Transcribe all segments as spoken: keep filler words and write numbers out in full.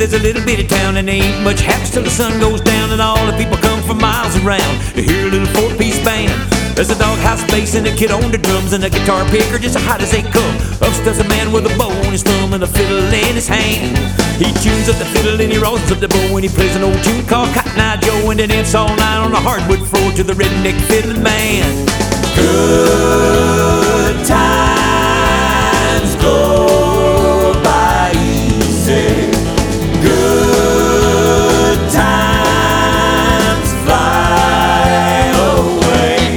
there's a little bitty town, and there ain't much happens till the sun goes down, and all the people come from miles around to hear a little four-piece band. There's a doghouse bass and a kid on the drums and a guitar picker just as hot as they come. Up steps a man with a bow on his thumb and a fiddle in his hand. He tunes up the fiddle and he rolls up the bow and he plays an old tune called Cotton Eye Joe, and then dance all night on the hardwood floor to the redneck fiddling man. Good times go by easy. Good times fly away.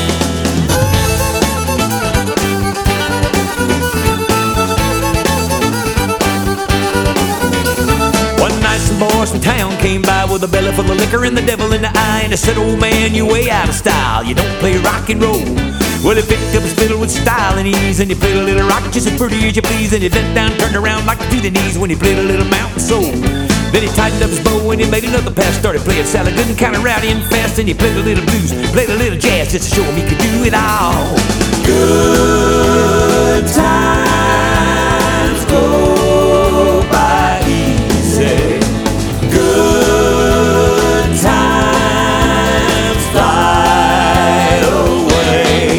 One night some boys from town came by with a belly full of liquor and the devil in the eye, and they said, "Old man, you way out of style, you don't play rock and roll." Well, he picked up his fiddle with style and ease, and he played a little rock just as pretty as you please, and he bent down, turned around, like to the knees when he played a little mountain soul. Then he tightened up his bow and he made another pass, started playing salad good and kind of rowdy and fast, and he played a little blues, played a little jazz just to show him he could do it all. Good times go by easy. Good times fly away.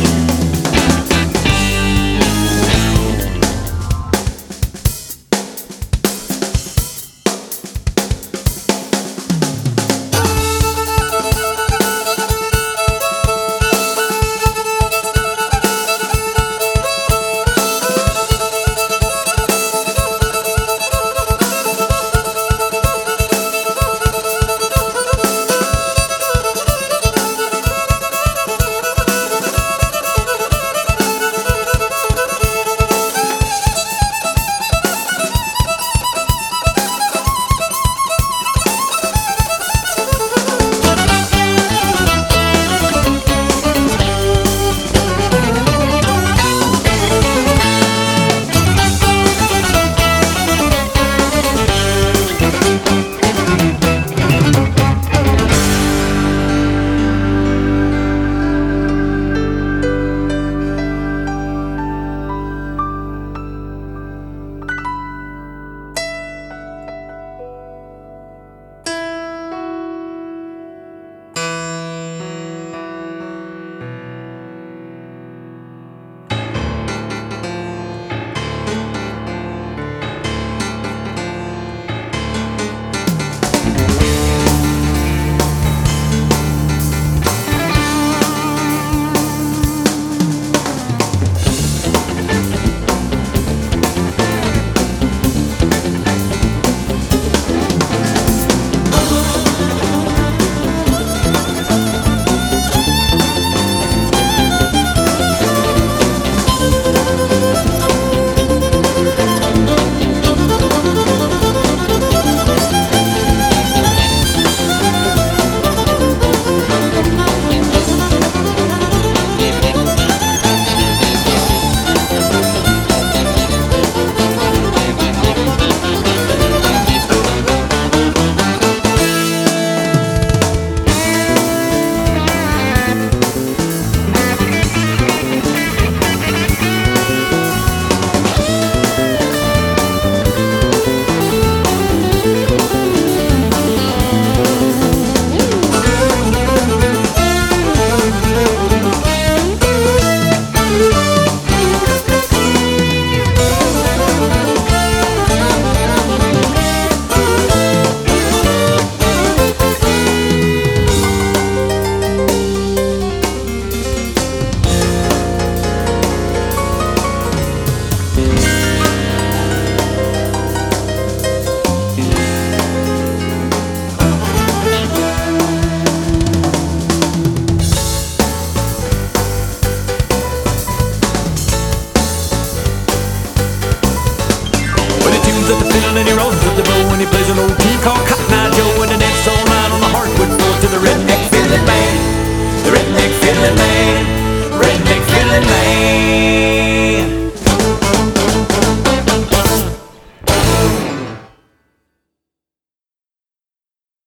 And he rolls up the bow and he plays an old tune called Cotton Eye Joe, and then dance all night on the hardwood floor to the redneck fiddling man. The redneck fiddling man. Redneck fiddling man.